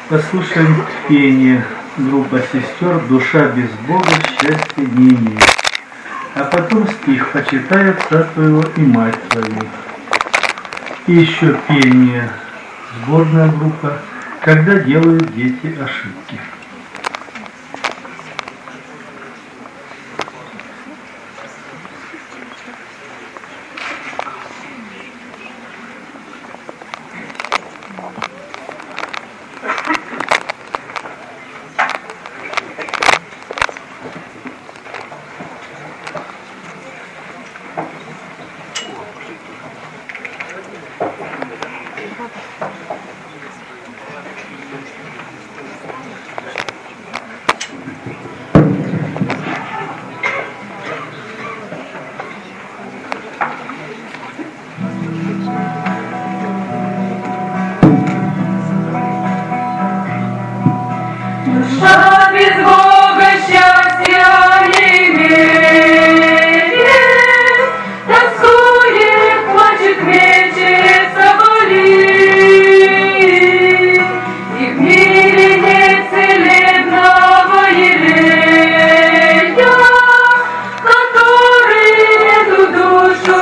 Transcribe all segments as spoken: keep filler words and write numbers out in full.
Послушаем пение группа сестер «Душа без Бога счастья не имеет». А потом стих «Почитай отца твоего и мать твою». И еще пение, сборная группа «Когда делают дети ошибки». Душа без Бога счастья не имеет, тоскует, плачет, мечется, болит, и в мире нет целебного елея, который эту душу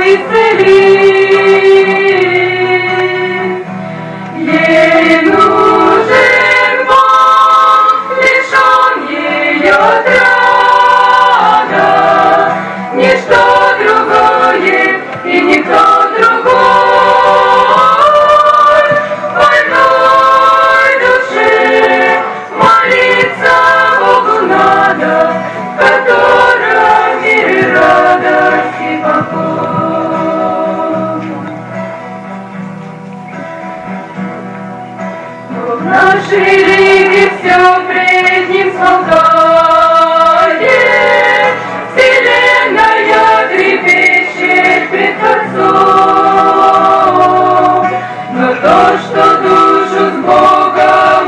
исцелит. Ей нужен отрада, ничто другое и никто другой. Больной душе молиться Богу надо, в котором мире радость и покой. Бог наш великий, все пред ним смолкает, вселенная трепещет пред Творцом. Но то, что душу с Богом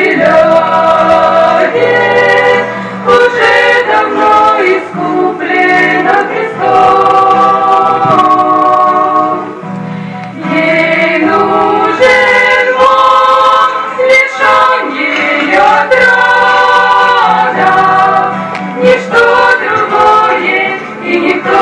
разделяет, уже давно искуплено Христом. Ей нужен Бог, лишен ее отрада, ничто другое и никто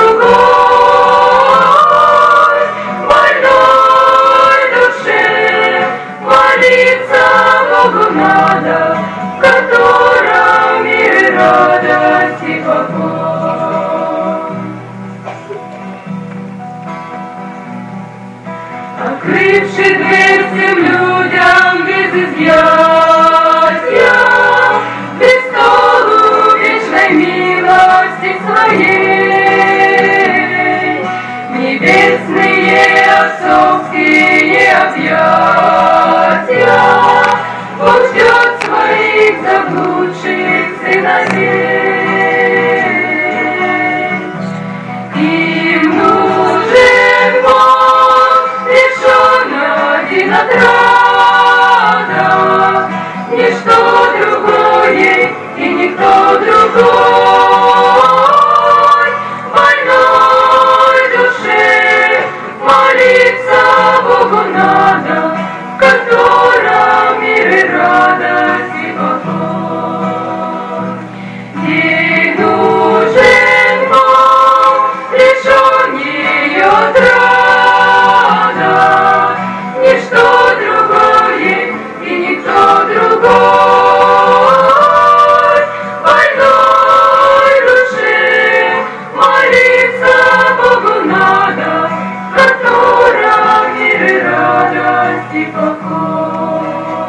другой. Больной душе молиться Богу надо, в котором мир радость и покой. Открывши дверь всем людям без изъятия, престолу вечной милости своей, в небесные отцовские объятия Бог ждет своих заблудших сыновей. Им нужен Бог, лишен один отрада, ничто другое и никто другой. Больной душе молиться Богу надо, в котором мир и радость и покой. Ей нужен Бог, лишен ее отрада, ничто другое и никто другой. Больной душе молиться Богу надо, в котором мир и радость и покой.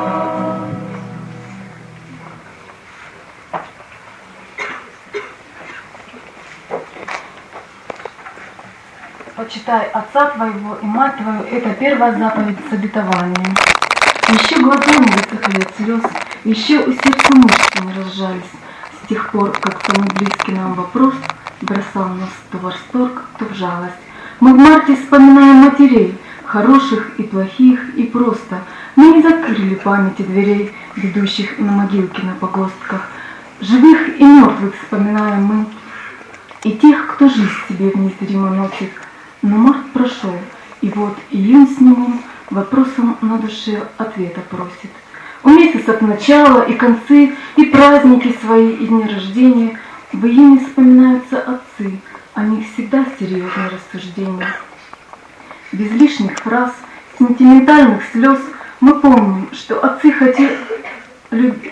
Почитай отца твоего и мать твою, это первая заповедь с обетованием. Еще глаза не высохли от слез, еще у сердца мышцы не разжались, с тех пор, как самый близкий нам вопрос бросал нас то в восторг, то в жалость. Мы в марте вспоминаем матерей, хороших и плохих, и просто. Мы не закрыли памяти дверей, ведущих на могилки на погостках. Живых и мертвых вспоминаем мы, и тех, кто жизнь себе вниз зримо носит. Но март прошел, и вот июнь с ним вопросом на душе ответа просит. У месяцев начала и концы, и праздники свои, и дни рождения, в июне вспоминаются отцы, о них всегда серьезные рассуждения. Без лишних фраз, сентиментальных слез мы помним, что отцы хотели любить.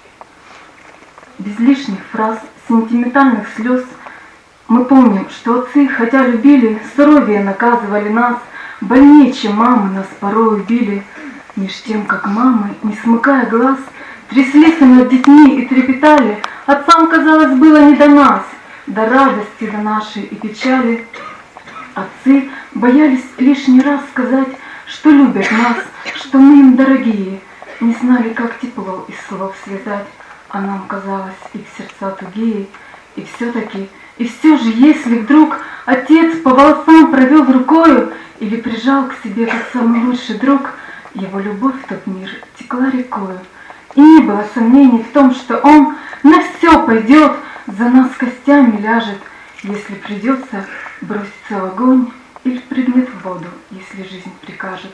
Без лишних фраз, сентиментальных слез мы помним, что отцы, хотя любили, суровее наказывали нас, больнее, чем мамы, нас порою били. Меж тем, как мамы, не смыкая глаз, тряслись над детьми и трепетали, отцам, казалось, было не до нас, до радости, до нашей и печали. Отцы боялись лишний раз сказать, что любят нас, что мы им дорогие, не знали, как тепло из слов связать, а нам казалось их сердца тугие. И все-таки, и все же, если вдруг отец по волосам провел рукою или прижал к себе как самый лучший друг, его любовь в тот мир текла рекою, и не было сомнений в том, что он на все пойдет, за нас костями ляжет, если придется броситься в огонь или предмет в воду, если жизнь прикажет.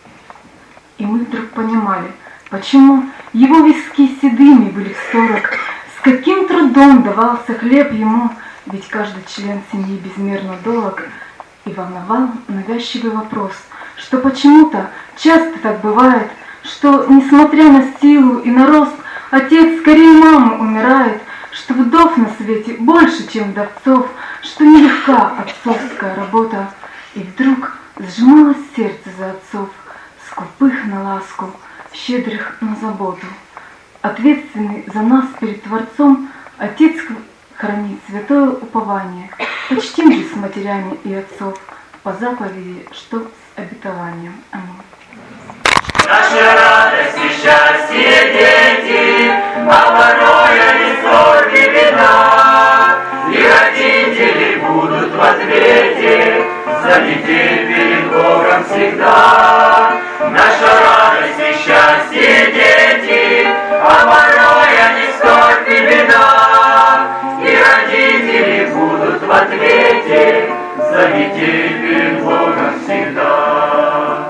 И мы вдруг понимали, почему его виски седыми были в сорок, с каким трудом давался хлеб ему, ведь каждый член семьи безмерно дорог, и волновал навязчивый вопрос, что почему-то часто так бывает, что, несмотря на силу и на рост, отец скорее мамы умирает, что вдов на свете больше, чем вдовцов, что нелегка отцовская работа. И вдруг сжималось сердце за отцов, скупых на ласку, щедрых на заботу. Ответственный за нас перед Творцом, отец хранит святое упование, почтим же с матерями и отцов по заповеди, что с обетованием. Аминь. Наша радость и счастье, дети, а порой они ссор и беда, и родители будут в ответе за детей перед Богом всегда. Наша радость и счастье, дети, а порой они ссор и беда, и родители будут в ответе за детей перед Богом всегда.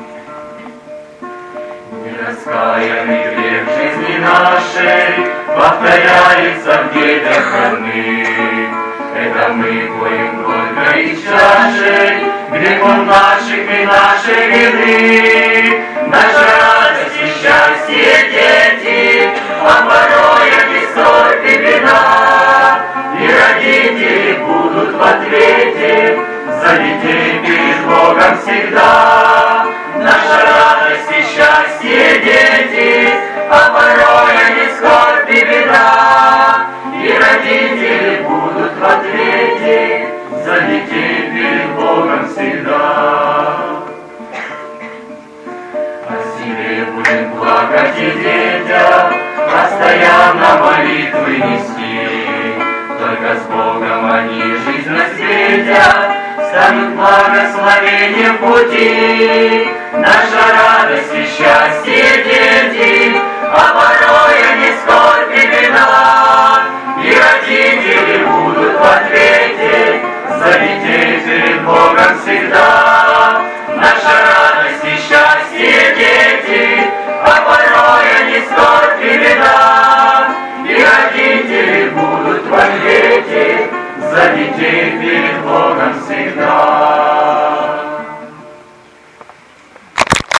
Нераскаянный грех жизни нашей повторяется в детях родных. Это мы поем только из чашей грехов наших и нашей вины. Наша радость и счастье, дети, а порой они ссор и беда, и родители будут в ответе за детей перед Богом всегда. Наша радость и счастье, дети, а порой они скорбь и беда, и родители будут в ответе за детей перед Богом всегда. О себе будем плакать и детям, постоянно молитвы нести, только с Богом они жизнь насветят, станут благословением пути. Наша